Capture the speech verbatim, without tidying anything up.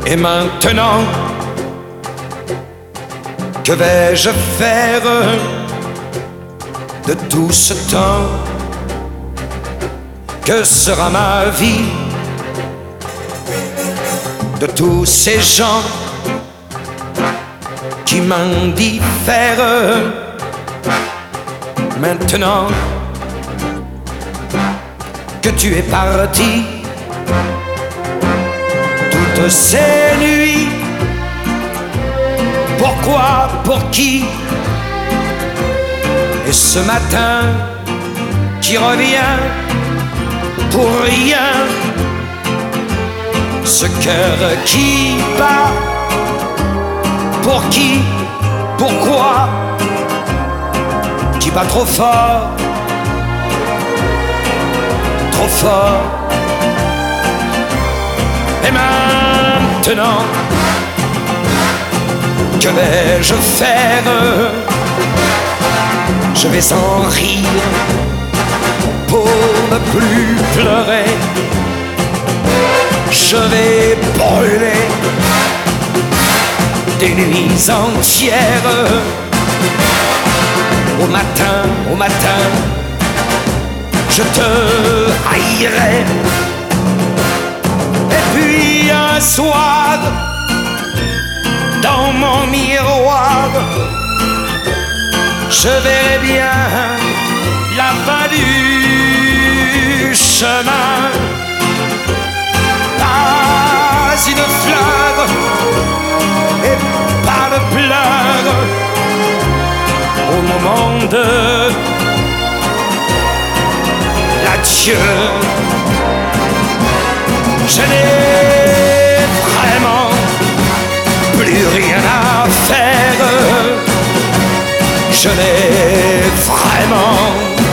Et maintenant, que vais-je faire de tout ce temps? Que sera ma vie de tous ces gens qui m'indiffèrent? Maintenant que tu es parti, toutes ces nuits, pourquoi, pour qui? Et ce matin qui revient pour rien, ce cœur qui bat, pour qui, pourquoi, qui bat trop fort, trop fort. Et maintenant, que vais-je faire? Je vais en rire pour ne plus pleurer. Je vais brûler des nuits entières. Au matin, au matin, je te haïrai. Et puis un soir, dans mon miroir, je verrai bien la fin du chemin. Pas une fleur et pas de pleurs au moment de l'adieu. Je n'ai vraiment plus rien à faire. Je n'ai vraiment